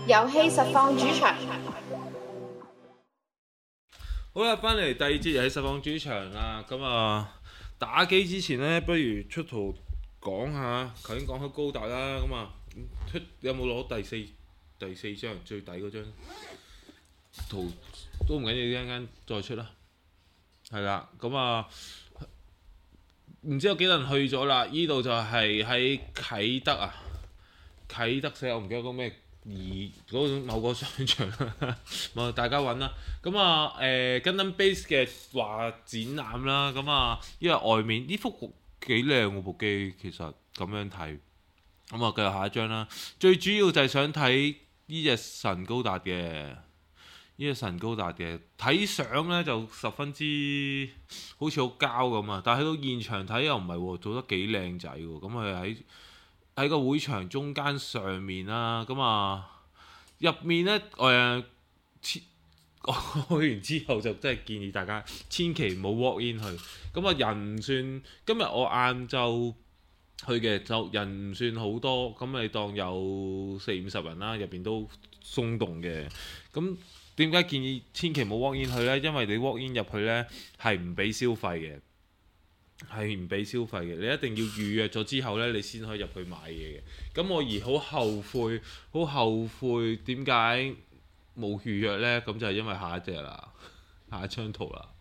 遊戲實況主場， 好啦，翻嚟第二節遊戲實況主場啦。咁啊，打機之前呢，不如出圖講下。頭先講開高達啦，咁啊，有冇攞第四張最底嗰張圖都唔緊要，一陣間再出啦。係啦，咁啊，唔知有幾多人去咗啦？依度就係喺啟德啊，啟德社我唔記得個咩。某個商場咪大家揾啦。咁啊Gundam Base 嘅話展覽啦。咁啊，因為外面呢幅幾靚喎部機，其實咁樣睇。咁啊，繼續下一張啦。最主要就係想睇呢隻神高達嘅，睇相呢就十分之好似好膠咁啊。但係去到現場睇又唔係喎，做得幾靚仔喎。咁佢喺個會場中間上面啦。咁啊入面呢，去完之後就真係建議大家千祈唔好 walk in 去。咁啊人唔算，今日我晏晝去嘅就人唔算好多，咁你當有40-50人啦，入邊都鬆動嘅。咁點解建議千祈唔好 walk in 去呢？因為你 walk in 入去呢係唔俾消費嘅。你一定要預約咗之後呢，你先可以入去買嘢嘅。咁我好後悔點解冇預約呢？咁就係因為下一張圖啦，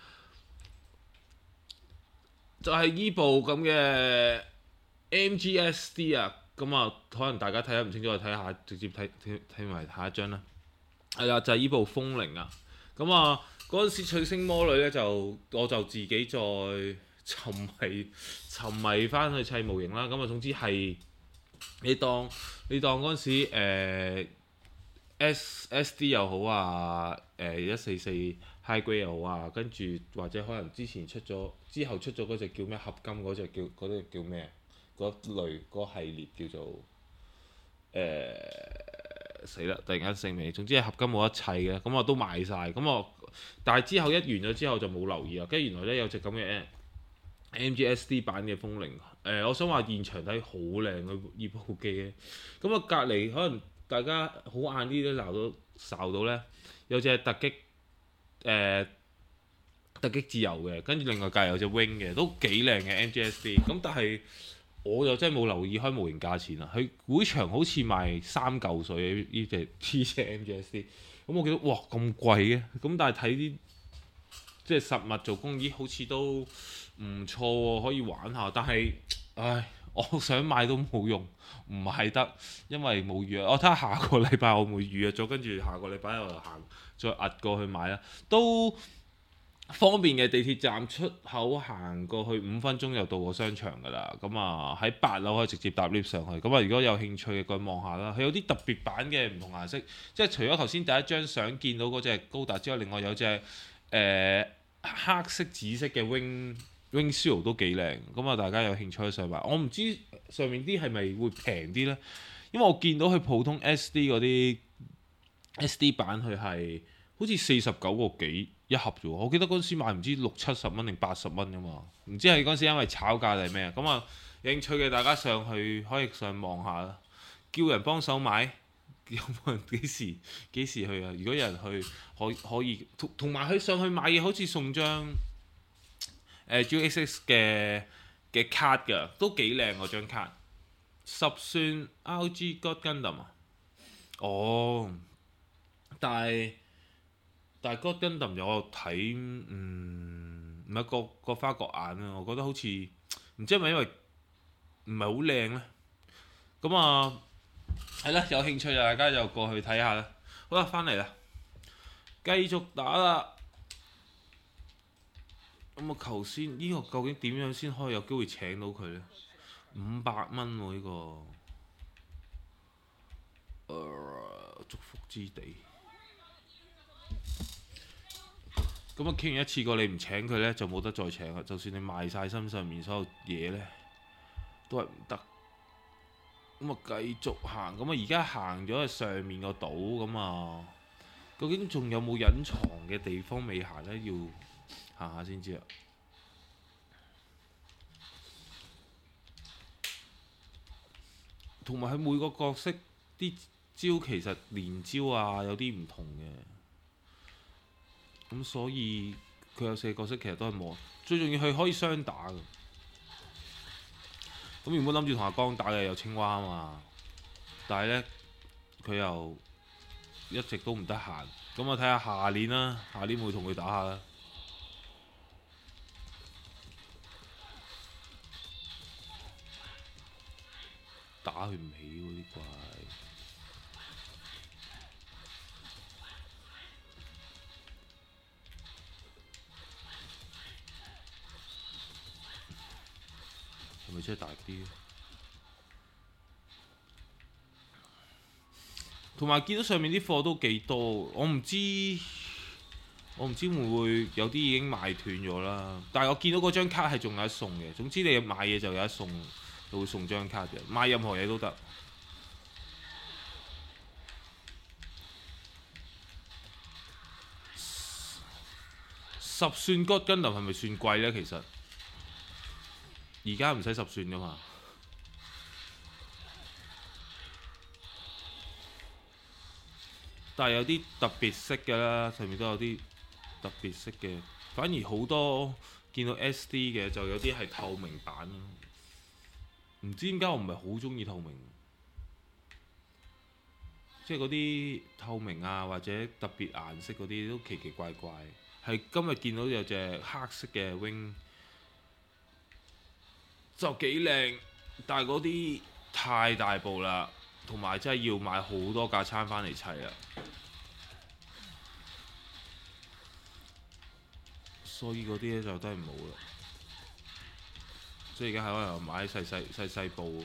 就係依部咁嘅 MGSD 啊。咁啊，可能大家睇得唔清楚，睇下直接睇埋下一張啦。係啦，就係依部風鈴啊。咁啊，嗰陣時翠星魔女呢，我就自己再沉迷翻去砌模型啦。咁啊，總之係你當嗰陣時SD 又好啊，144 High Grade 又好啊，跟住或者可能之後出咗嗰隻叫咩合金嗰隻叫咩？嗰類嗰系列叫做死啦！突然間醒未，總之係合金冇得砌嘅，咁我都買晒。但係之後一完咗之後就冇留意啦。跟住原來呢，有隻咁嘅MGSD 版嘅風鈴，我想話現場睇好靚嘅呢部機嘅。咁啊隔離可能大家好晏啲都鬧到呢，有隻突擊自由嘅，跟住另外隔離有隻 Wing 嘅，都幾靚嘅 MGSD。咁但係我就真係冇留意開模型價錢啦。佢會場好似賣3嚿水呢隻 MGSD。咁我記得哇咁貴嘅，咁但係睇啲即係實物做工，咦好似都唔錯喎，可以玩下。但係我想買都冇用，唔係得，因為冇預約。我睇下下個禮拜我會預約咗，跟住下個禮拜又再壓過去買啦，都方便嘅。地鐵站出口行過去5分鐘就到個商場㗎啦。咁啊喺8樓可以直接搭 lift 上去。咁啊如果有興趣嘅，過去望下啦。佢有啲特別版嘅唔同顏色，即係除咗頭先第一張相見到嗰隻高達之外，另外有隻黑色紫色嘅 Wing Zero 都幾靚。咁啊大家有興趣可以上買。我唔知上面啲係咪會平啲呢？因為我見到佢普通 SD 嗰啲 SD 版佢係好似49個幾一盒啫喎。我記得嗰陣時買唔知60-70蚊定80蚊㗎嘛。唔知係嗰陣時因為炒價定係咩啊？咁啊有興趣嘅大家上去可以上望下啦，叫人幫手買。有冇人幾時去啊？如果有人去可以同埋佢上去買嘢，好似送張GXX 嘅卡㗎，都幾靚嗰張卡。10寸 RG God Gundam 啊。哦，但係 God Gundam 有我睇，唔係各花各眼啊。我覺得好似唔知係咪因為唔係好靚咧。咁啊係啦，有興趣大家就過去睇下啦。好啦，翻嚟啦，繼續打啦。咁啊，頭先呢個究竟點樣先可以有機會請到佢呢？500蚊喎呢個，祝福之地。咁啊，傾完一次過你唔請佢呢，就冇得再請啦。就算你賣晒身上面所有嘢呢，都係唔得。咁啊，繼續行。咁啊，而家行咗去上面個島。咁啊，究竟仲有冇隱藏嘅地方未行呢？要行下先知啦。同埋佢每個角色啲招其實連招啊有啲唔同嘅，咁所以佢有4個角色其實都係冇，最重要佢可以雙打嘅。咁原本諗住同阿江打嘅有青蛙啊嘛，但係呢，佢又一直都唔得閒，咁我睇下下年啦，下年會同佢打下啦。打佢唔起喎啲怪，係咪真係大啲？同埋見到上面啲貨都幾多，我唔知會唔會有啲已經賣斷咗啦。但係我見到嗰張卡係仲有得送嘅。總之你買嘢就有得送，就會送張卡嘅。買任何嘢都得。10寸骨跟林係咪算貴呢？其實而家唔使10寸噶嘛。但係有啲特別色嘅啦，上面都有啲特別色嘅。反而好多見到 SD 嘅就有啲係透明版咯。唔知點解我唔係好中意透明，即係嗰啲透明啊或者特別顏色嗰啲都奇奇怪怪。係今日見到有隻黑色嘅 wing 就幾靚，但係嗰啲太大部啦，同埋真係要買好多架撐翻嚟砌啦。所以嗰啲咧就都係冇啦。所以而家係可能買細部。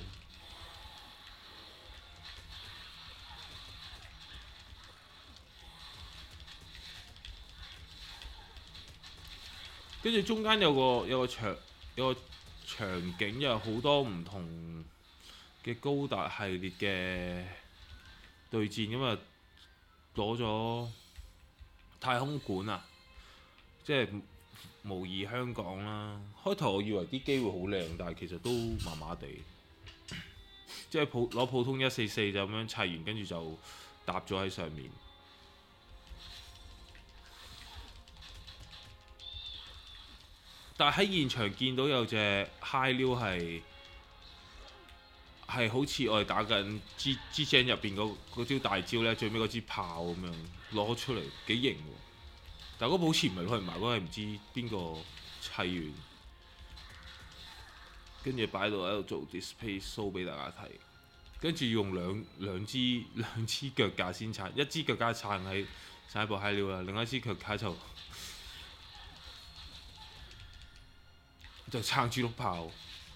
跟住中間有個場景，有好多唔同嘅高達系列嘅對戰，咁啊攞咗太空館啊，即係模擬香港啦。開頭我以為啲機會好靚，但係其實都麻麻地，即係攞普通144就咁樣砌完，跟住就搭咗喺上面。但係喺現場見到有隻 high 溜係好似我哋打緊 G-Gen 入邊嗰招大招呢，最尾嗰支炮咁樣攞出嚟，幾型喎！但係嗰部好似唔係攞嚟賣，嗰個係唔知邊個砌完，跟住擺到喺度做 display show 俾大家睇，跟住用兩支腳架先撐，一支腳架撐喺部 high 溜啦，另一支腳架就撐住碌炮。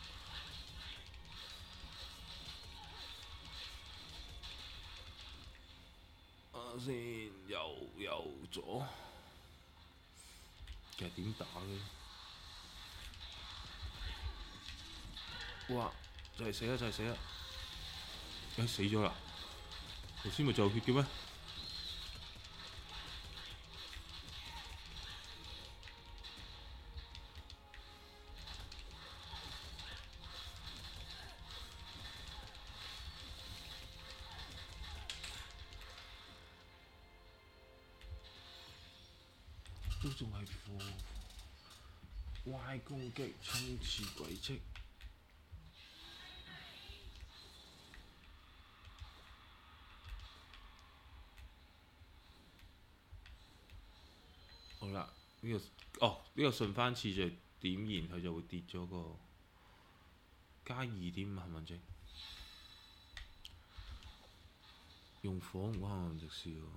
先右左，其實點打嘅？哇！就係死啦！死咗啦！頭先咪就有血嘅咩？都仲係Y 攻擊衝刺軌跡。好啦，呢個順番次序點燃佢就會跌咗個加2.5幸運值，用火唔關幸運值事喎。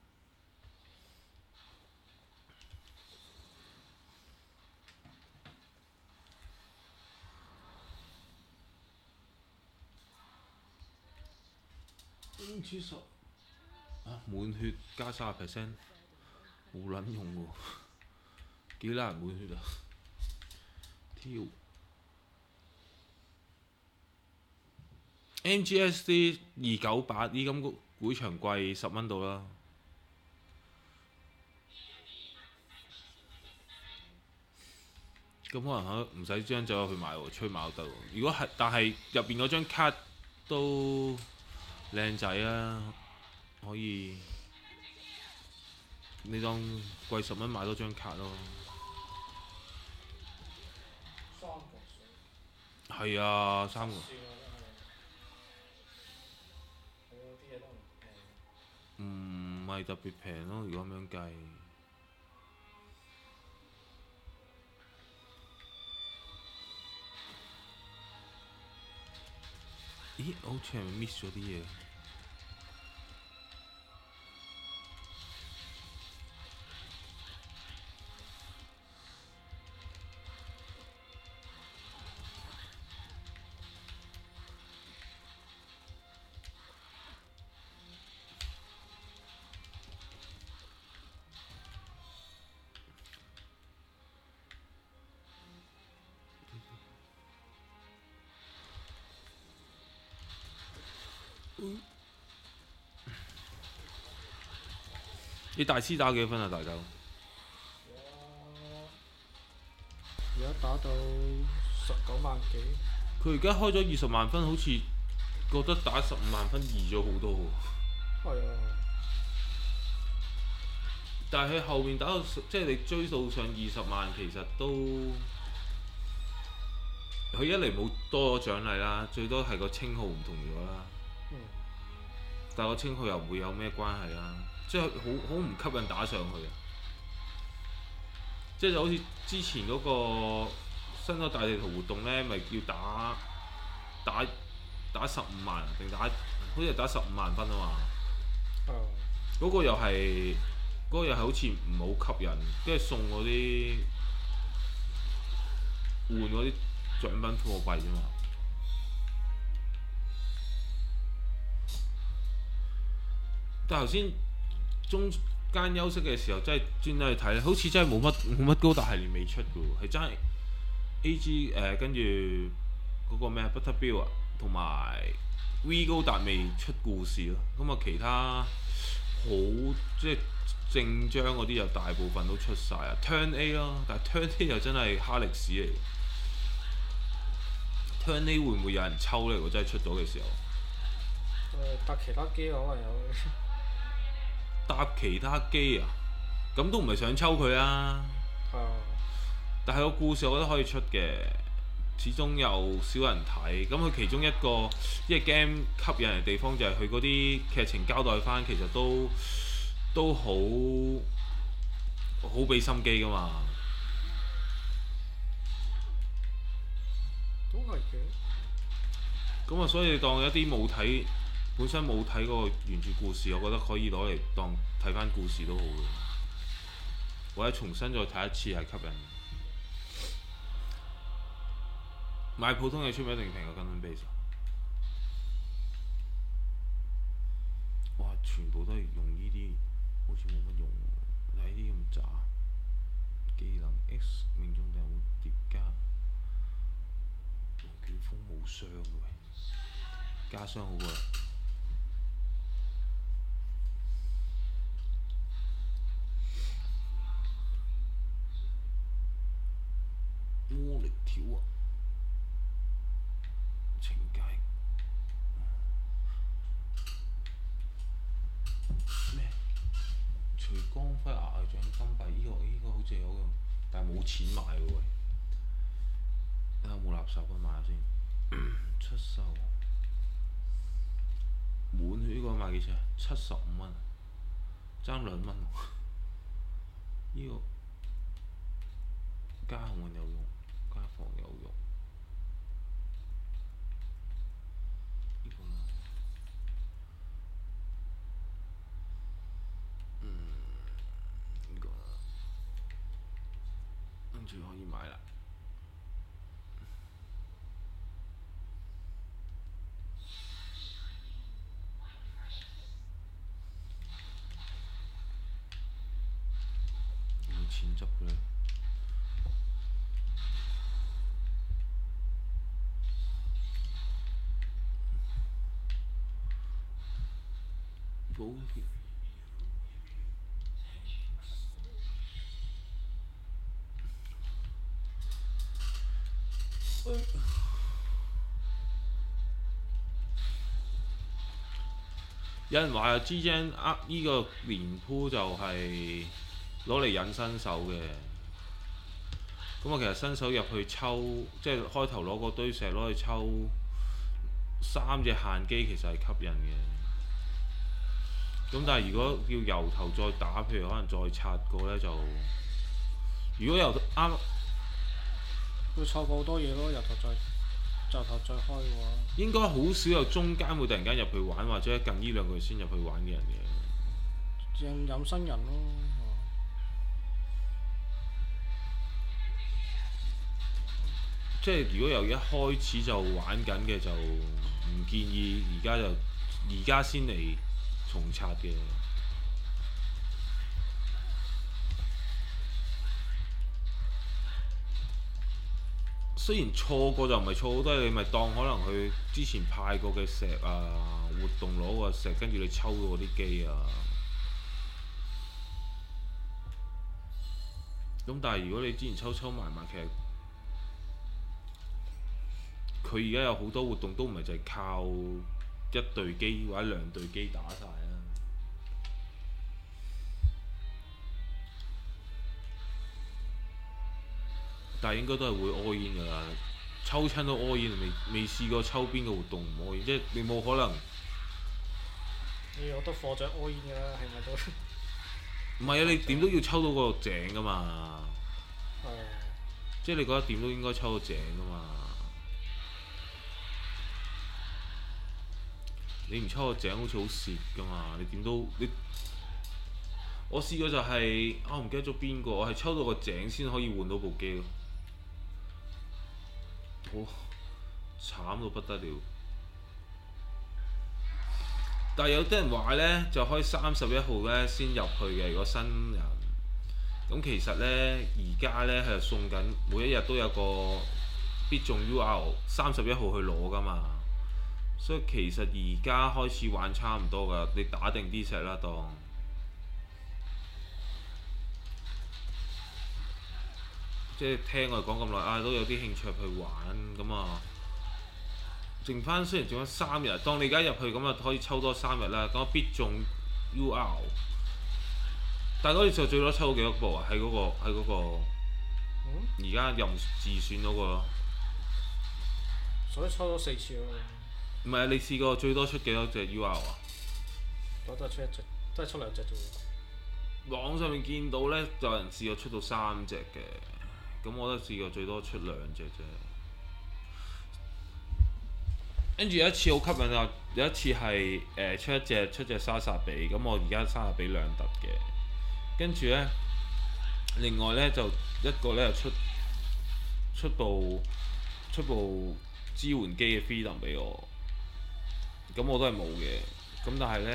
滿血加30%，冇撚用喎，幾難滿血啊！挑 MGSD 298，依今會場貴10蚊到啦。咁可能唔使將走入去買喎，吹買都得喎。如果係，但係入邊嗰張卡都靚仔啊！ 可以你當貴10蚊買多張卡咯。係啊，3個。唔係特別平咯，如果咁樣計。咦，我好似係咪 miss 咗啲嘢？你大師打幾多分啊？大狗？ 而家打到19萬幾。 佢而家開咗20萬分，好似覺得打15萬分易咗好多喎。 係啊。 但係佢後面打到即係你追到上20萬，其實都佢一嚟冇多咗獎勵啦，最多係個稱號唔同咗啦。但係個稱號又唔會有咩關係啦，即係好唔吸引打上去啊！即係就好似之前嗰個新咗大地圖活動咧，咪叫打15萬定好似係打15萬分啊嘛。嗰個又係好似唔好吸引，跟住送嗰啲換嗰啲獎品貨幣啫嘛。但係頭先中間休息嘅時候，真係專登去睇咧，好似真係冇乜高達系列未出嘅喎，係真係 A.G. 跟住嗰個咩 Butterbill 啊，同埋 V 高達未出故事咯。咁啊，其他好即係正章嗰啲又大部分都出晒啊 ，Turn A 咯，但係 Turn A 又真係蝦歷史嚟。Turn A 會唔會有人抽咧？如果真係出咗嘅時候， 搭其他機可能有。 搭其他機啊，咁都唔係想抽佢啊。但係個故事我覺得可以出嘅，始終有少人睇。咁佢其中一個即係 game 吸引人嘅地方就係佢嗰啲劇情交代翻，其實都好俾心機噶嘛。 都係嘅。 咁啊，所以你當一啲本身冇睇嗰個原著故事，我覺得可以攞嚟當睇翻故事都好嘅，或者重新再睇一次係吸引。買普通嘅出名一定平過 Gundam Base。哇！全部都係用呢啲，好似冇乜用喎。睇啲咁渣，技能 X 命中定會疊加，龍捲風冇傷嘅喎，加傷好過。魔力條啊！懲戒咩？除光輝牙獎金幣，呢個好似有用，但係冇錢買喎喂。睇下有冇垃圾品買下先。出售滿血呢個賣幾錢啊？75蚊，爭2蚊喎。呢個加幸運有用，加防有用。呢個呢？呢個跟住可以買啦。有冇錢執嘅咧？保險有人話 G-Gen 依個年鋪就係攞嚟引新手嘅。咁啊，其實新手入去抽，即係開頭攞個堆石攞去抽3隻限機，其實係吸引嘅。咁但係如果要由頭再打，譬如可能再刷過呢，就如果由啱會錯過好多嘢咯，由頭再開嘅話， 應該好少有中間會突然間入去玩，或者近呢2個月先入去玩嘅人嘅。 引新人咯。 即係如果由一開始就玩緊嘅，就唔建議而家先嚟重刷嘅。雖然錯過就唔係錯好多，你咪當可能佢之前派過嘅石啊，活動攞個石，跟住你抽到嗰啲機啊。咁但係如果你之前抽埋，其實佢而家有好多活動都唔係就係靠1隊機或者2隊機打晒啦。但係應該都係會 all in 㗎啦，抽親都 all in，未試過抽邊個活動唔 all in，即係你冇可能。 你有得貨就 all in 㗎啦，係咪都？ 唔係啊！你點都要抽到個井㗎嘛。 係。 即係你覺得點都應該抽到井㗎嘛。你唔抽個井好似好蝕㗎嘛！你點都你。我試過就係、我唔記得咗邊個，我係抽到個井先可以換到部機咯。慘到不得了。但係有啲人話呢，就可以31號呢先入去嘅，如果新人。咁其實呢，而家呢，係送緊，每一日都有個必中 UR31號去攞㗎嘛。所以其實而家開始玩差唔多㗎，你打定啲石啦當。即係聽我哋講咁耐，都有啲興趣去玩咁啊。雖然剩翻3日，當你而家入去咁啊，可以抽多3日啦。咁必中 UR， 但係嗰次就最多抽到幾多部啊？喺嗰個而家任自選嗰個咯。 所以抽咗4次咯。 唔係啊！你試過最多出幾多隻 UR 啊？ 我都係出1隻，都係出2隻啫喎。 網上面見到呢，有人試過出到3隻嘅，咁我都試過最多出2隻啫。跟住有一次好吸引啊！有一次係出隻沙薩比，咁我而家沙薩比2特嘅。跟住呢，另外呢，就一個呢，就出部支援機嘅 Freedom 俾我，咁我都係冇嘅。咁但係呢，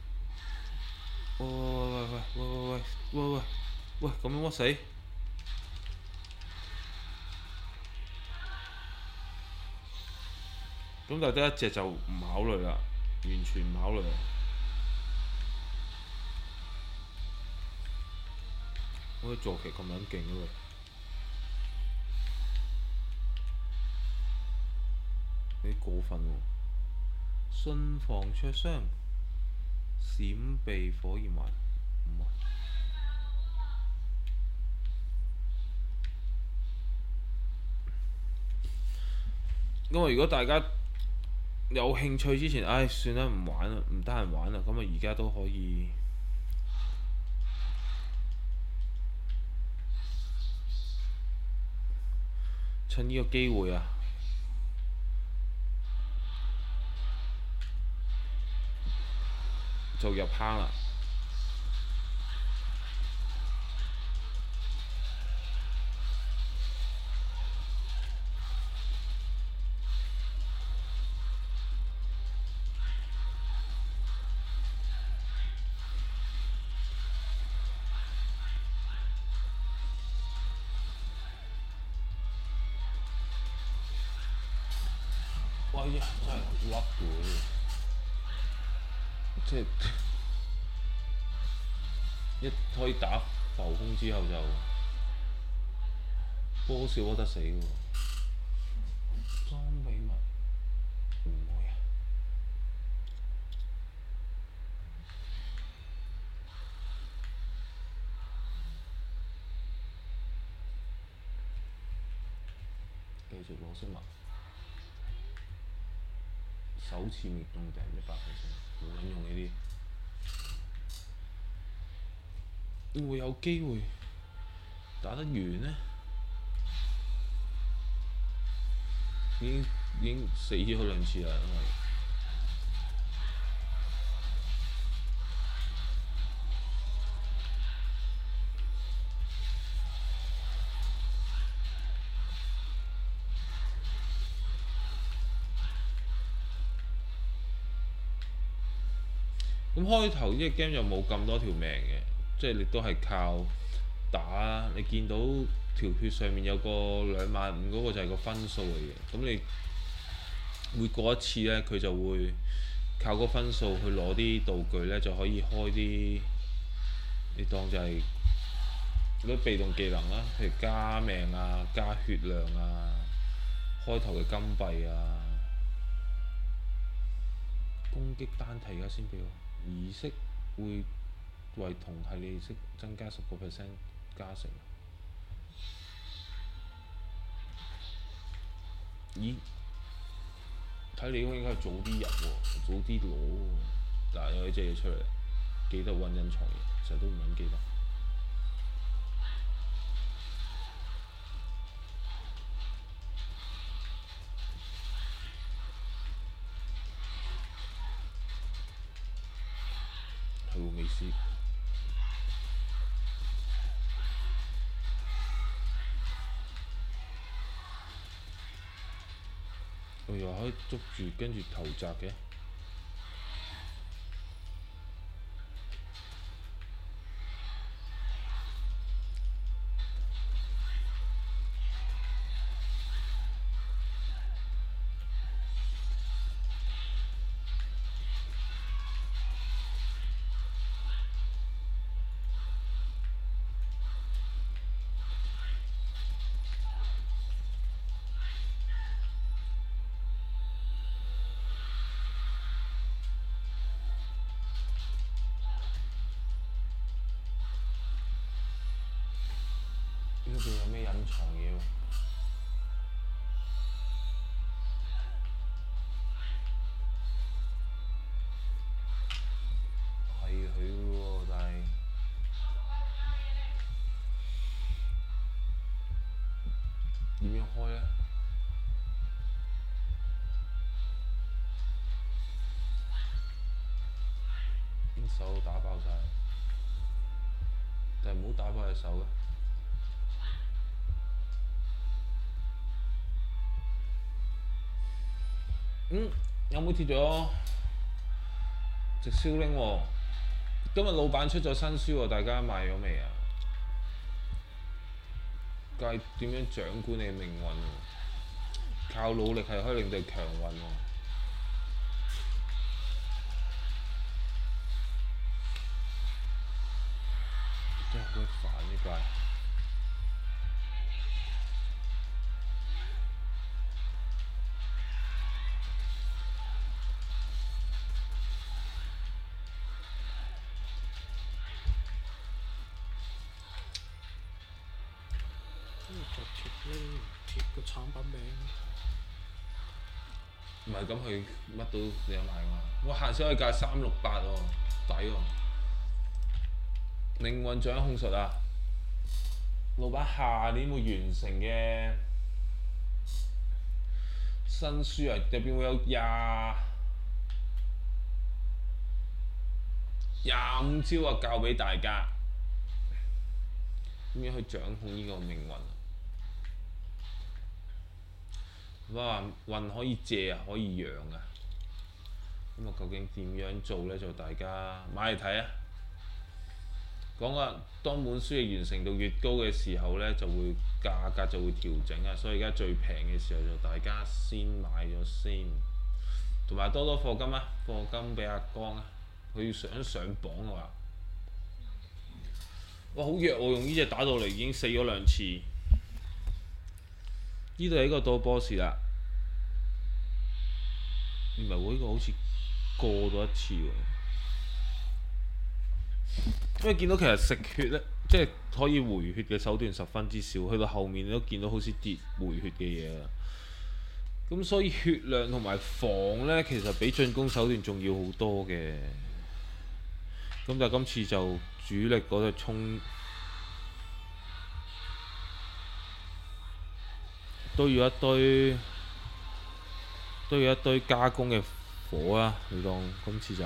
喂，咁樣屈死！咁但係得1隻就唔考慮啦，完全唔考慮。我啲坐騎咁撚勁嘅喎，你過分喎！慎防灼傷，閃避火焰環，唔係。因為如果大家有興趣之前，算啦，唔玩啦，唔得閒玩啦。咁啊，而家都可以趁呢個機會啊，就入坑啦。哇！真係屈嘅，即係一可以打浮空之後就波少得死喎。裝備物唔會啊！ 續攞飾物，首次滅中頂100%，冇撚用呢啲，會唔會有機會打得完呢？已經死咗2次啦，因為咁開頭呢隻 game 又冇咁多條命嘅，即係你都係靠打啦。你見到條血上面有個25000嗰個就係個分數嚟嘅，咁你每過一次呢，佢就會靠嗰分數去攞啲道具呢，就可以開啲你當就係嗰啲被動技能啦，譬如加命啊、加血量啊、開頭嘅金幣啊、攻擊單體而家先俾我。儀式會為同系列儀式增加10% 加成。咦？睇你應該係早啲入喎，早啲攞喎。嗱，有呢隻嘢出嚟，記得揾隱藏嘢，成日都唔撚記得。係喎，未試。我又可以捉住跟住投擲嘅。呢邊有咩隱藏嘢喎？係佢喎，但係點樣開呢？啲手打爆晒，但係唔好打爆隻手嘅。有冇貼咗直銷拎喎？今日老闆出咗新書喎，大家買咗未啊？教點樣掌管你嘅命運喎？靠努力係可以令到強運喎。真係好鬼煩呢屆。 就貼呢貼個產品名。 唔係咁，佢乜都你有買嘛？我限時可以價368喎，抵喎。命運掌控術啊！老闆下年會完成嘅新書啊，入邊會有25招啊，教俾大家點樣去掌控呢個命運。哇！運可以借啊，可以養啊。咁啊，究竟點樣做呢？就大家買嚟睇啊！講啊，當本書嘅完成度越高嘅時候呢，就會價格就會調整啊。所以而家最平嘅時候就大家先買咗先，同埋多多課金啊！課金俾阿江啊，佢想上榜嘅話，哇好弱喎！用呢隻打到嚟已經死咗2次。呢度係一個到 boss 啦，唔係喎，呢個好似過咗1次喎。 因為見到其實食血呢，即係可以回血嘅手段十分之少，去到後面你都見到好似跌回血嘅嘢啦。咁所以血量同埋防呢，其實比進攻手段仲要好多嘅。咁但係今次就主力嗰隻衝都要一堆加工嘅火啦。你當今次就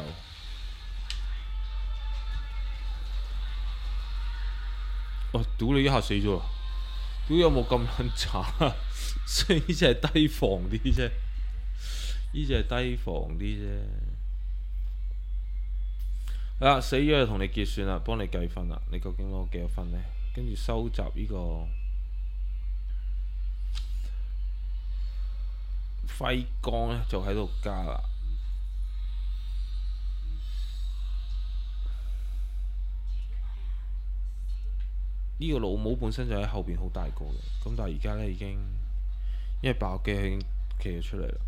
屌你一下死咗！屌有冇咁撚慘啊？雖然呢隻係低防啲啫，呢隻係低防啲啫。死咗就同你結算啦，幫你計分啦。你究竟攞幾多分呢？跟住收集呢個輝光呢，就喺度加啦。呢個老母本身就喺後邊好大個嘅，咁但係而家呢已經因為爆機已經企咗出嚟啦。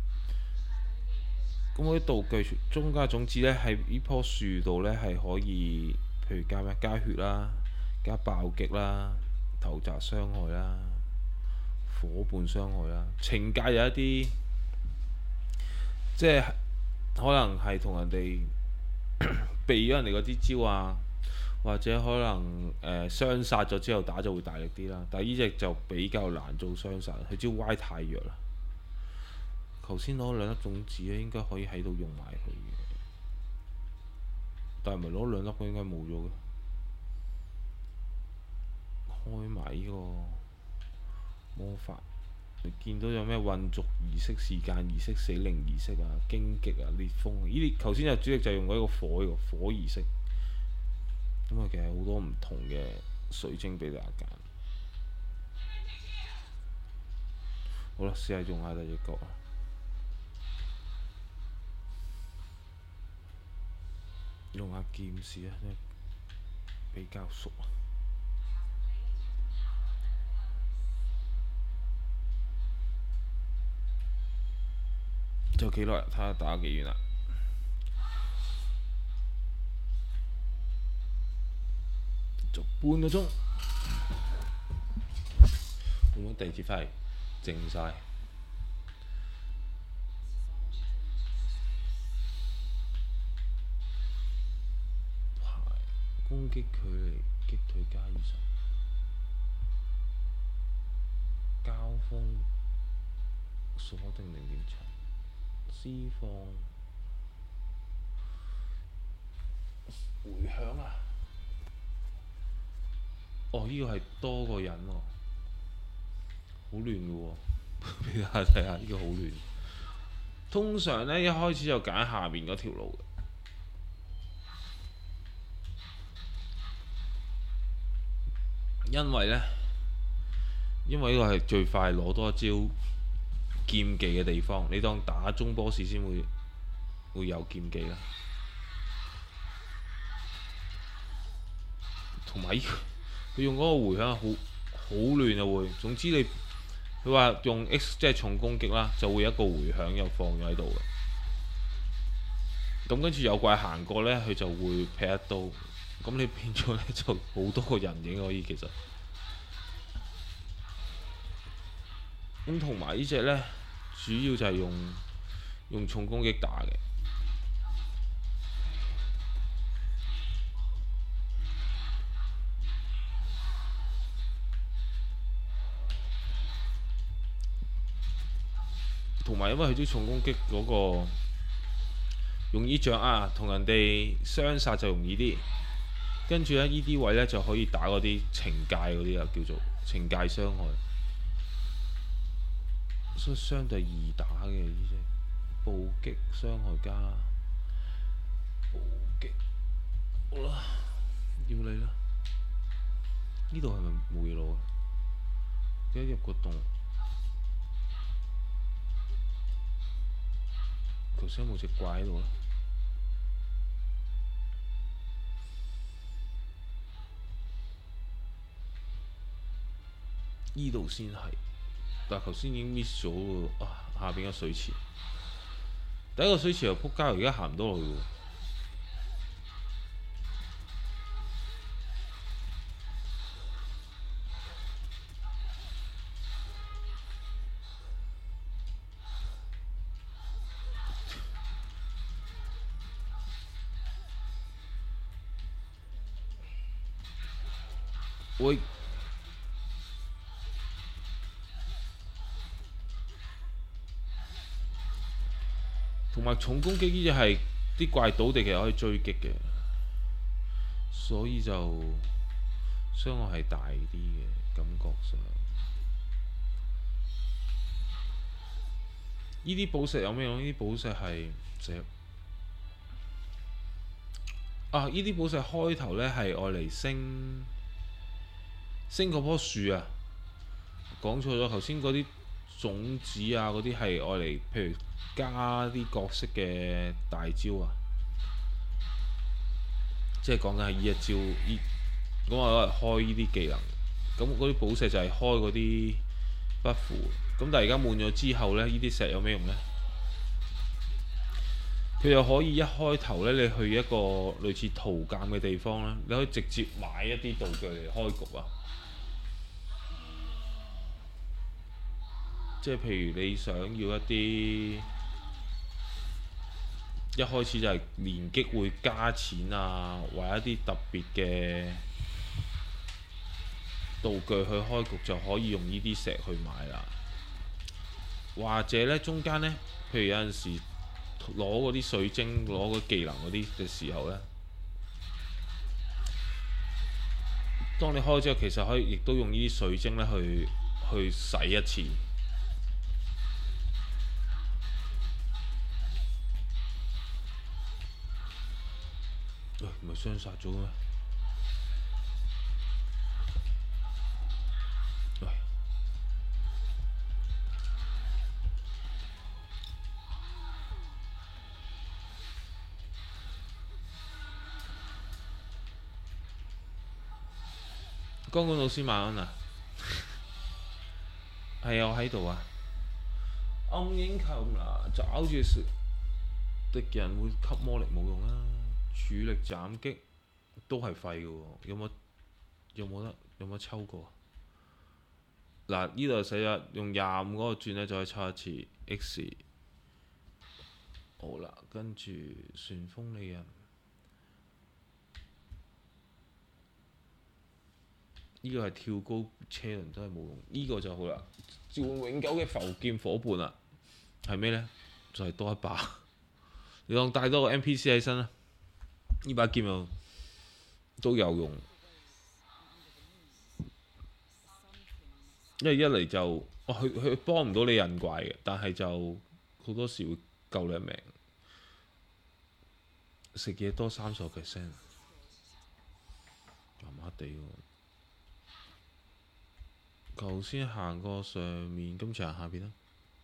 咁嗰啲道具中間種子呢，喺呢棵樹度呢，係可以，譬如加咩？加血啦，加暴擊啦，頭砸傷害啦，伙伴傷害啦。懲戒有一啲，即係可能係同人哋避咗人哋嗰啲招啊，或者可能雙殺咗之後打就會大力啲啦。但係呢隻就比較難做雙殺，佢招 Y 太弱啦。頭先攞兩粒種子咧，應該可以喺度用埋佢嘅，但係唔係攞兩粒佢應該冇咗嘅。開埋呢個魔法，你見到有咩混族儀式、時間儀式、死靈儀式啊、荊棘啊、烈風呢啲，頭先就主力就用嗰個火儀式。咁啊，其實好多唔同嘅水晶俾大家揀。好啦，試下用下第二個。用下劍士啊，比較熟啊。仲有幾耐？睇下打咗幾遠啦。仲半個鐘。會唔會地鐵翻嚟靜晒？攻擊距離擊退加20，交鋒鎖定0.7，施放迴響啊！呢個係多個人喎，好亂嘅喎，俾大家睇下，呢個好亂。通常呢，一開始就揀下面嗰條路嘅。因為呢個係最快攞多一招劍技嘅地方，你當打中boss先會有劍技啦。同埋佢用嗰個迴響好亂啊會，總之佢話用 X 即係重攻擊啦，就會有一個迴響又放咗喺度嘅。咁跟住有怪行過呢，佢就會劈一刀。咁你變咗呢，就好多個人影可以其實。咁同埋呢隻呢，主要就係用重攻擊打嘅。同埋因為佢啲重攻擊嗰個用呢掌啊，同人哋雙殺就容易啲。跟住呢啲位呢，就可以打嗰啲懲戒嗰啲啊，叫做懲戒傷害。所以相對易打嘅呢隻暴擊傷害加暴擊。好啦，要你啦。呢度係咪冇嘢攞啊？一入個洞，頭先有冇隻怪喺度啊？呢度先係，但係頭先已經 miss 咗喎。下邊個水池，第一個水池又撲街，而家行唔到落去喎。 會同埋重攻擊呢只係啲怪倒地其實可以追擊嘅，所以就傷害係大啲嘅感覺上。呢啲寶石有咩用？呢啲寶石係呢啲寶石開頭呢係愛嚟升嗰棵樹啊！講錯咗，頭先嗰啲種子啊嗰啲係愛嚟，譬如加啲角色嘅大招啊，即係講緊係呢一招，咁我攞嚟開呢啲技能，咁嗰啲寶石就係開嗰啲不符。咁但係而家滿咗之後呢，呢啲石有咩用呢？佢又可以一開頭呢，你去一個類似圖鑑嘅地方啦，你可以直接買一啲道具嚟開局啊。即係譬如你想要一啲一開始就係連擊會加錢啊，或者一啲特別嘅道具去開局，就可以用呢啲石去買啦。或者呢，中間呢，譬如有陣時攞嗰啲水晶，攞個技能嗰啲嘅時候呢，當你開之後，其實可以亦都用呢啲水晶呢去洗一次。喂，唔係雙殺咗咩？喂，光管老師晚安啊！係啊，我喺度啊。暗影球啦，找住食敵人會吸魔力冇用啊！主力斬擊都係廢嘅喎，有冇抽過？嗱，呢度寫咗用25嗰個轉呢，就可以抽一次 X。好啦，跟住旋風利人，呢個係跳高車輪都係冇用，呢個就好啦。召喚永久嘅浮劍夥伴啦，係咩呢？就係多一把，你當帶多個 NPC 喺身啦。呢把劍又都有用，因為一嚟就佢幫唔到你人怪嘅，但係就好多時會救你一命。食嘢多30%，麻麻地喎。頭先行過上面，今次行下邊啦。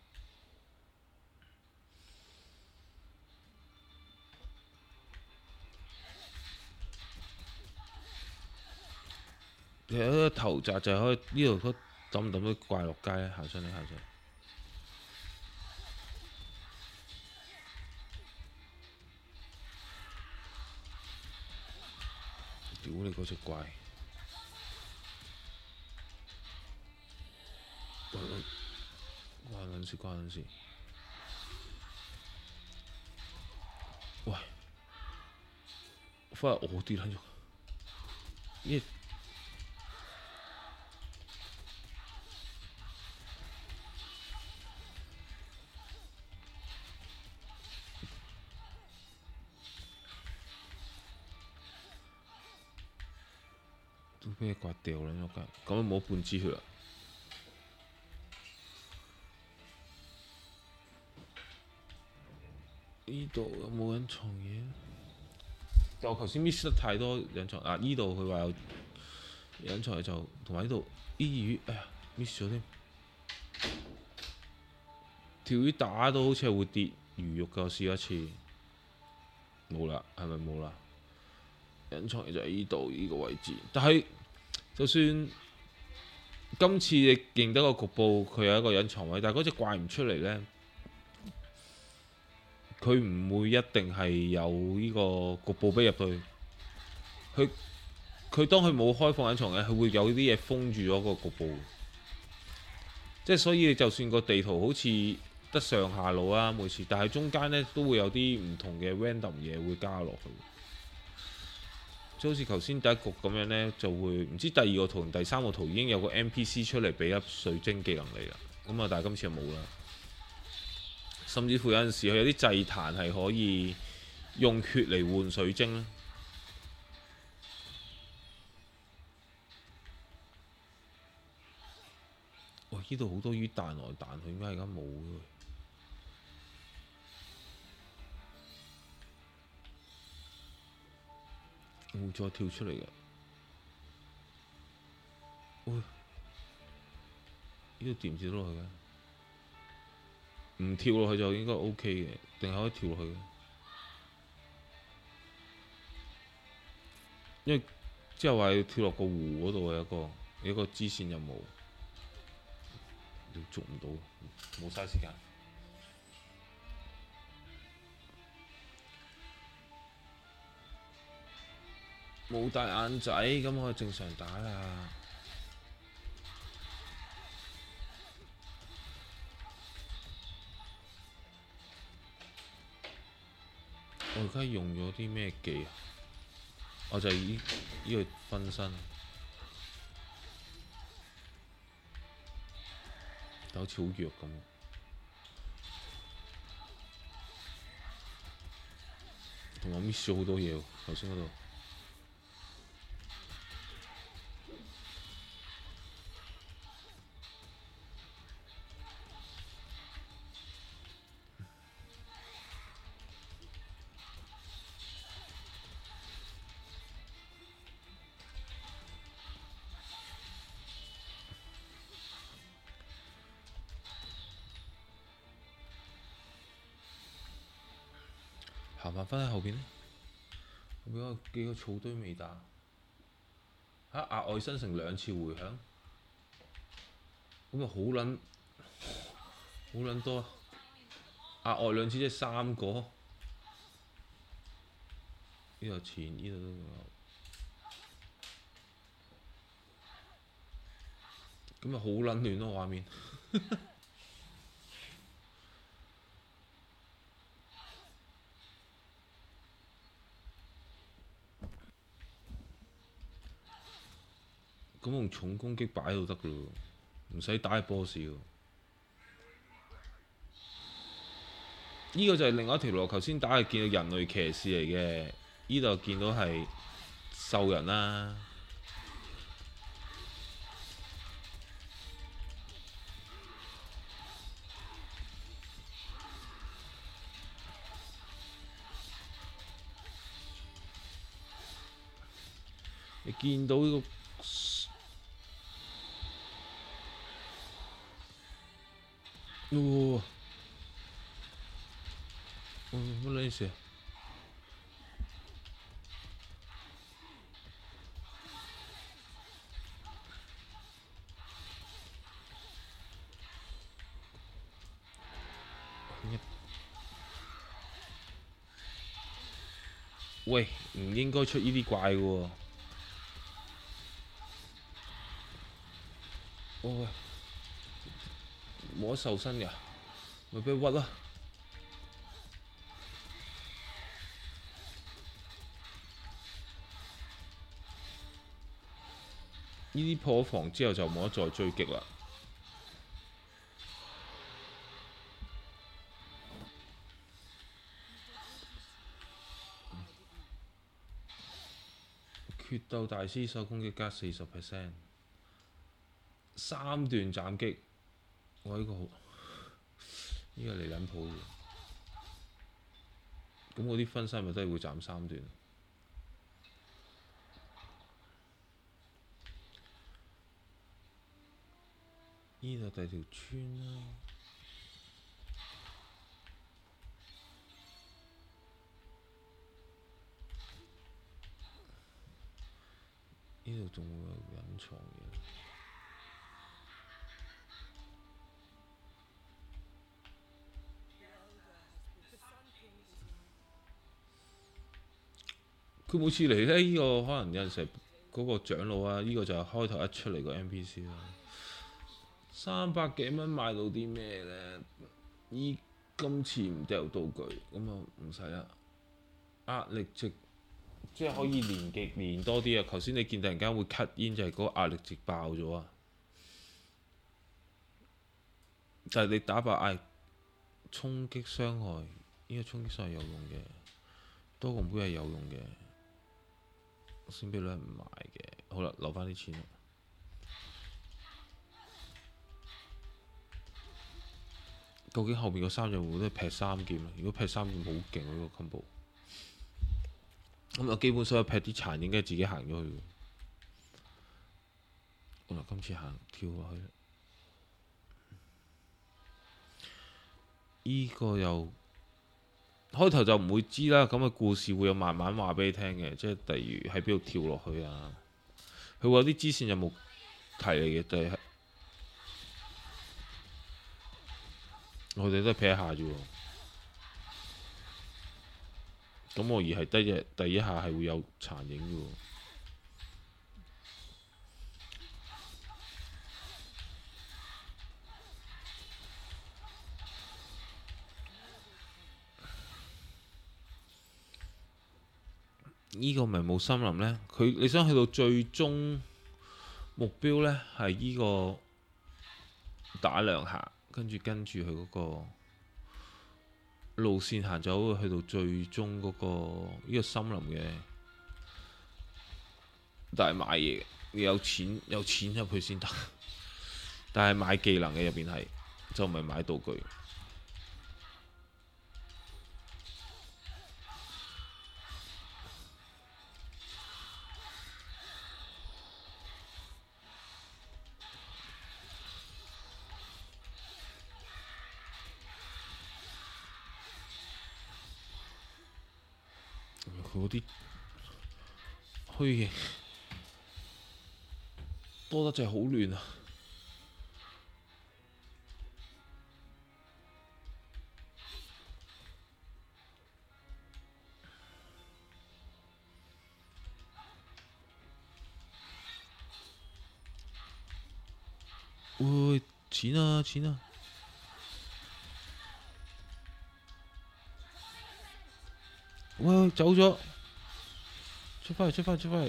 其實一個頭閘就係可以呢度抌唔抌啲怪落街咧，行上嚟。屌你嗰隻怪！關撚事！喂，翻嚟我跌撚咗。呢都俾你刮掉啦！咁就冇半支血啦。呢度有冇隱藏嘢？就我頭先 miss 得太多隱藏啊！呢度佢話有隱藏嘢，就同埋呢度啲魚，哎呀 miss 咗添。條魚打到好似係會跌魚肉㗎，我試一次。冇啦，係咪冇啦？隱藏嘢就喺呢度呢個位置，但係就算今次你認得個局部佢有一個隱藏位，但係嗰隻怪唔出嚟呢，佢唔會一定係有呢個局部俾入去。佢當佢冇開放隱藏嘅，佢會有啲嘢封住咗個局部。即係所以就算個地圖好似得上下路啊每次，但係中間呢都會有啲唔同嘅 random 嘢會加落去。 即好似頭先第一局咁樣呢，就會唔知第二個圖同第三個圖已經有個 NPC 出嚟俾粒水晶技能你啦。咁啊，但係今次就冇啦。甚至乎有陣時佢有啲祭壇係可以用血嚟換水晶啦。哇！呢度好多魚彈來彈去，點解而家冇嘅？會再跳出嚟嘅。喂！呢度掂唔掂到落去嘅？唔跳落去就應該 OK 嘅，定係可以跳落去嘅？因為之後話要跳落個湖嗰度有一個支線任務，捉唔到，冇嘥時間。冇戴眼仔，咁可以正常打啦。我而家用咗啲咩技啊？我就係依個分身，但好似好弱咁。同埋 miss 咗好多嘢喎，頭先嗰度。行翻返喺後邊咧，後邊有幾個草堆未打，額外生成2次迴響，咁啊好撚多啊！額外2次即係3個，呢度前呢度都有，咁啊好撚亂咯畫面。咁用重攻擊擺到得噶咯，唔使打 boss 喎。呢個就係另外一條路，頭先打係見到人類騎士嚟嘅，呢度見到係獸人啦。你見到呢個？乜撚事啊？喂，唔應該出呢啲怪嘅喎。喂，冇得受身㗎，咪俾佢屈啦！呢啲破防之後就冇得再追擊啦。決鬥大師手攻擊加40%，3段斬擊，我呢個好，呢個嚟撚鋪嘅。咁我啲分身咪都係會斬3段。呢度第二條村啦。呢度仲會有隱藏嘢。佢每次嚟呢，呢個可能有陣時嗰個長老啊，呢個就係開頭一出嚟個 NPC 啦。300幾蚊買到啲咩呢？今次唔掉道具，咁啊唔使啦。壓力值即係可以連多啲啊！頭先你見突然間會 cut 煙，就係嗰個壓力值爆咗啊！但係你打爆嗌衝擊傷害，呢個衝擊傷害有用嘅，多個妹係有用嘅，先俾女人唔買嘅。好啦，留翻啲錢啦。究竟後面嗰三隻會唔會都係劈三劍啊？如果劈三劍好勁喎，呢個 combo。咁啊，基本上劈啲殘應該自己行咗去。好啦，今次跳落去。依個又開頭就唔會知啦，咁嘅故事會有慢慢話俾你聽嘅，即係例如喺邊度跳落去啊。佢會有啲支線任務提嚟嘅，就係我哋都係劈一下啫喎。咁我而係第一下係會有殘影嘅喎。呢個咪冇森林呢？你想去到最終目標呢，係呢個打兩下，跟住佢嗰個路線行走，去到最終嗰個呢個森林嘅。但係買嘢你有錢入去先得，但係買技能嘅入邊係就唔係買道具。佢嗰啲虛形多得就係好亂啊！喂，錢啊錢啊！喂，走咗，出返嚟！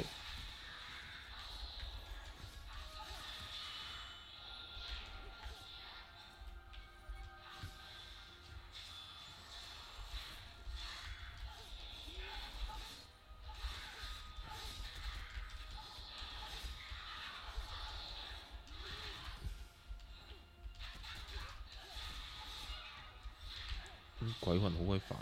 鬼魂好鬼煩。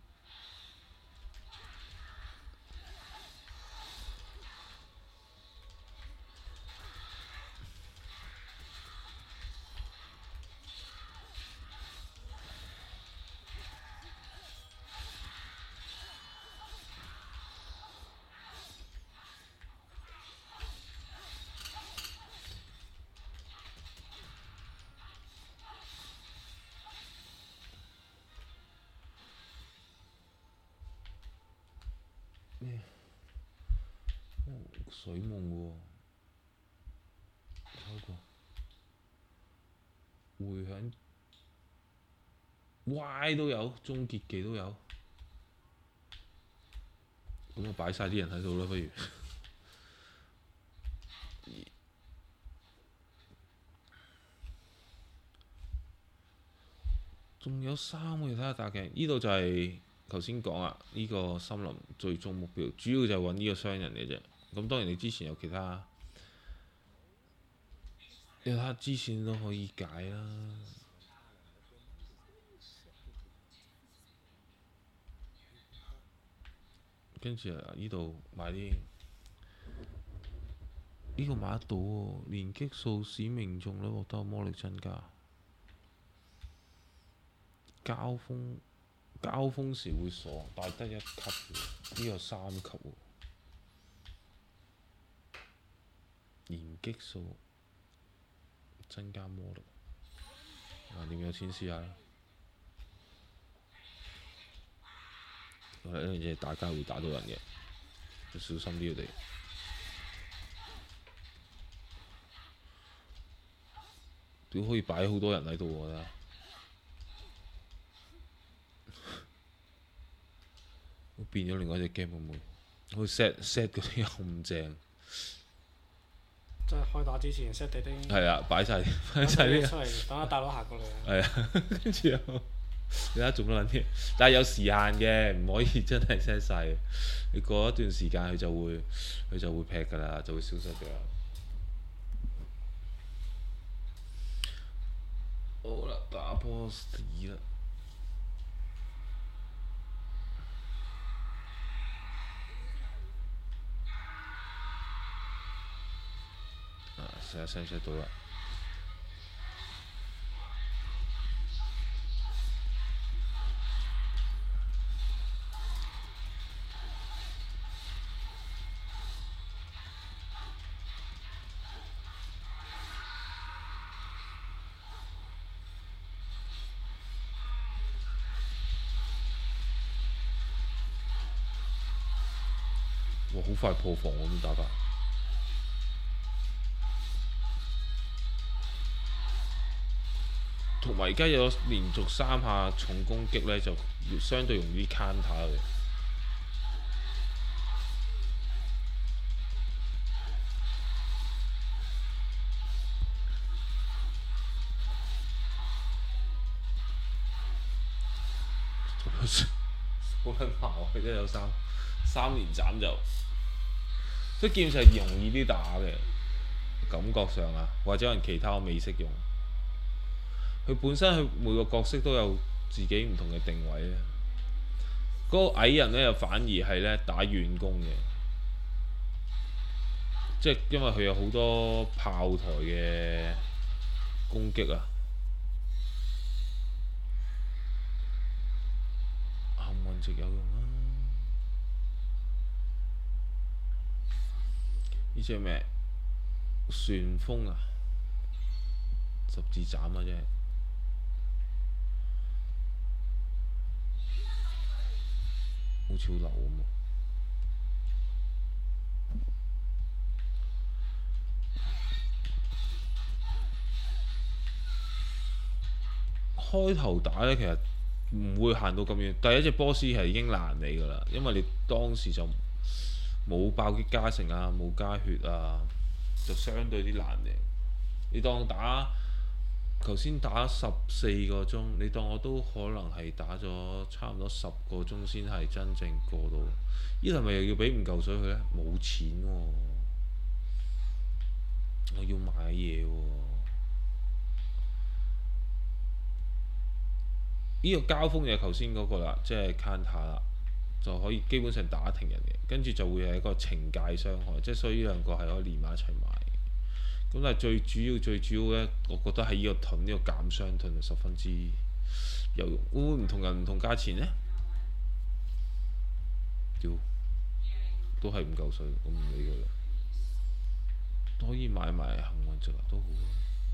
水夢喎，開個迴響 Y 都有，終結技都有，咁我擺晒啲人喺度啦，不如。仲有3個其他大鏡，呢度就係頭先講啊，呢個森林最終目標，主要就係揾呢個商人嘅啫。咁當然你之前有其他支線都可以解啦。跟住啊，呢度買啲，呢個買得到喎，連擊數使命中率獲得魔力增加。交鋒時會鎖，但係得1級嘅，呢個3級喎。連擊數增加魔力，點有錢試下啦？呢樣嘢大家會打到人嘅，要小心啲佢哋。屌可以擺好多人喺度喎，真係。變咗另外一隻 game 會唔會？ 佢 set 嗰啲咁正， 即係開打之前 set 地丁， 係啊，擺晒等啲， 出嚟，等阿大佬行過嚟。 係啊，跟住又你睇下做乜撚嘢？但係有時限嘅，唔可以真係 set 晒。你過一段時間佢就會劈㗎啦，就會消失㗎啦。好啦，打波2啦。試下 set 到啦。哇！好快破防喎，咁打法。同埋而家有連續3下重攻擊呢，就相對容易 counter 嘅。好撚矛啊！一有三連斬就，即係劍術係容易啲打嘅，感覺上啊，或者可能其他我未識用。佢本身佢每個角色都有自己唔同嘅定位咧。嗰個矮人呢，又反而係呢打遠攻嘅，即係因為佢有好多炮台嘅攻擊啊。幸運值有用啦。呢隻咩？旋風啊，十字斬啊，真係好似好流咁喎。開頭打呢，其實唔會行到咁遠。第一隻 boss 係已經難你㗎啦，因為你當時就冇爆擊加成啊，冇加血啊，就相對啲難贏。你當打頭先打14個鐘，你當我都可能係打咗差唔多10個鐘先係真正過到。呢頭咪又要俾5嚿水佢呢？冇錢喎，我要買嘢喎。呢個交鋒就係頭先嗰個啦，即係 counter 啦，就可以基本上打停人嘅，跟住就會係一個懲戒傷害，即係所以呢兩個係可以連埋一齊買。咁但係最主要呢，我覺得係呢個盾，呢個減傷盾係十分之有用。會唔會唔同人唔同價錢呢？屌，都係5嚿水，我唔理佢啦。可以買埋幸運值啊，都好啊。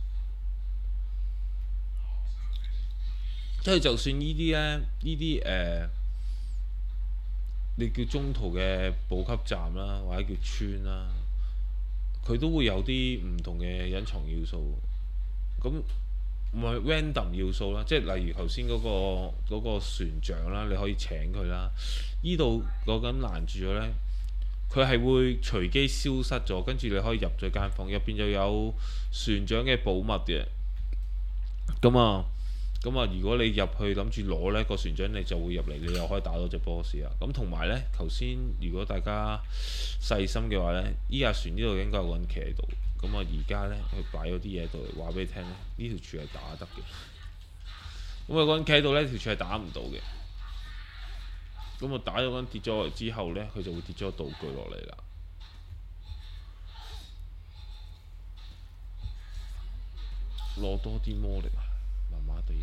即係就算呢啲呢，呢啲你叫中途嘅補給站啦，或者叫村啦，佢都會有啲唔同嘅隱藏要素。咁唔係 random 要素啦，即係例如頭先嗰個船長啦，你可以請佢啦。呢度講緊攔住咗呢，佢係會隨機消失咗，跟住你可以入咗間房，入邊就有船長嘅寶物嘅。咁啊，如果你入去諗住攞呢個船長，你就會入嚟，你又可以打到隻 boss 啊。咁同埋呢，頭先如果大家細心嘅話呢，依架船呢度應該有個人企喺度。咁啊，而家呢，佢擺咗啲嘢度嚟話俾你聽呢，呢條柱係打得嘅。咁啊，個人企喺度呢，條柱係打唔到嘅。咁啊，打咗個人跌咗落嚟之後呢，佢就會跌咗道具落嚟啦。攞多啲魔力啊！麻麻地。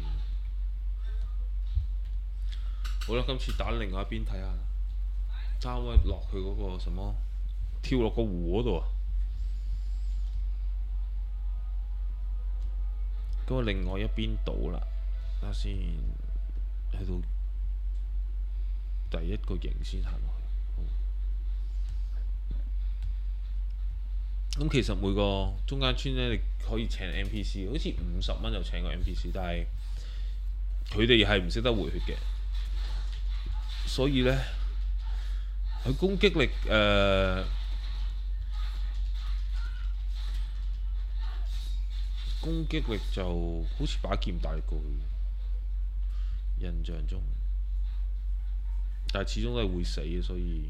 好啦，今次打另外一邊睇下，爭位落去嗰個什麼，跳落個湖嗰度啊！咁啊，另外一邊倒啦，睇下先，去到第一個營先行落去。咁其實每個中間村呢，你可以請 NPC，好似50蚊就請個 NPC，但係佢哋係唔識得回血嘅，所以呢， 佢攻擊力攻擊力就好似把劍大過佢，印象中，但係始終都係會死嘅，所以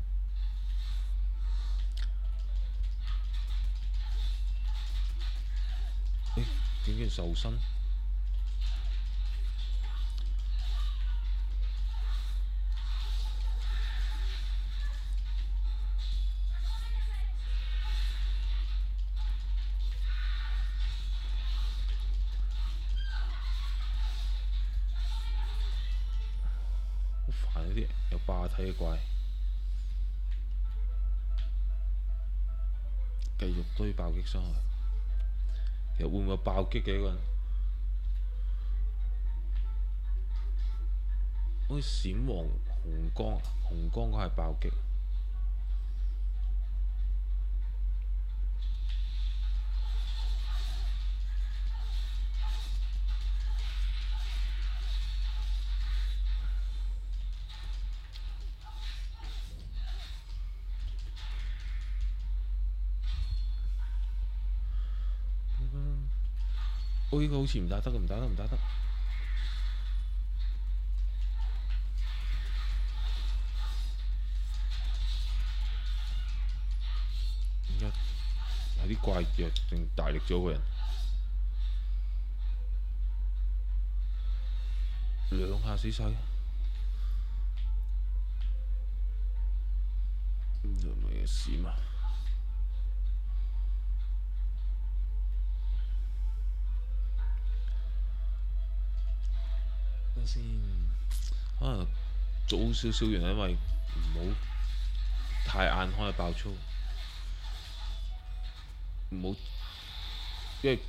竟然受身。好煩嗰啲有霸體嘅怪，繼續堆爆擊傷害。其實會唔會有爆擊嘅一個人？好似閃黃紅光，紅光嗰係爆擊。呢個好似唔打得，唔打得，唔打得。而家係啲怪弱定大力咗個人，兩下死晒。又咪事嘛？先，可能早少少原因，因為唔好太晏開爆粗，唔好因為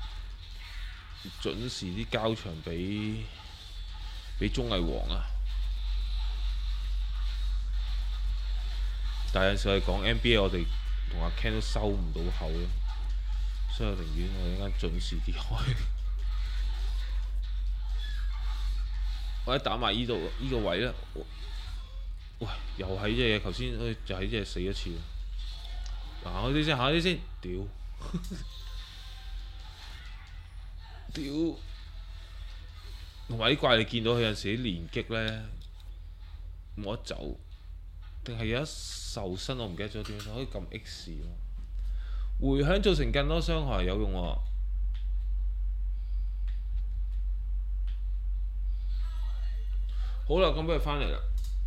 準時啲交場俾綜藝王啊。但係有時我哋講 NBA，我哋同阿 Ken 都收唔到口咯，所以我寧願我哋一間準時啲開。或者打埋依度依個位啦，喂，又係呢隻嘢，頭先就係呢隻死一次。行開啲先，行開啲先，屌屌！同埋啲怪你見到佢有陣時啲連擊咧冇得走，定係有一受身我唔記得咗點樣，可以撳 X 咯。迴響造成更多傷害有用喎。好啦，咁不如翻嚟啦。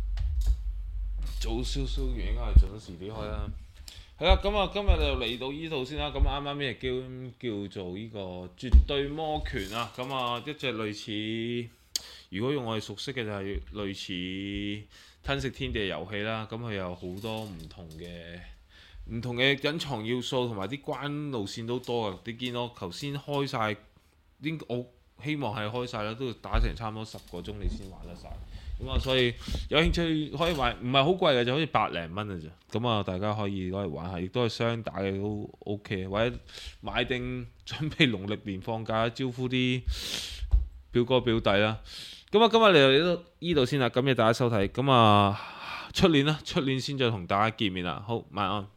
早少少完應該係準時啲開啦。係啦，咁啊今日就嚟到呢度先啦。咁啱啱呢隻叫做呢個絕對魔拳啊。咁啊一隻類似，如果用我哋熟悉嘅就係類似吞食天地嘅遊戲啦。咁佢有好多唔同嘅隱藏要素，同埋啲關路線都多啊。你見我頭先開晒，我希望係開晒啦，都要打成差唔多10個鐘你先玩得晒。咁啊，所以有興趣可以買，唔係好貴嘅，就好似百零蚊嘅啫。咁啊，大家可以攞嚟玩下，亦都係雙打嘅都 OK。或者買定準備農曆年放假，招呼啲表哥表弟啦。咁啊，今日嚟到呢度先啦，感謝大家收睇。咁啊，出年先再同大家見面啦。好，晚安。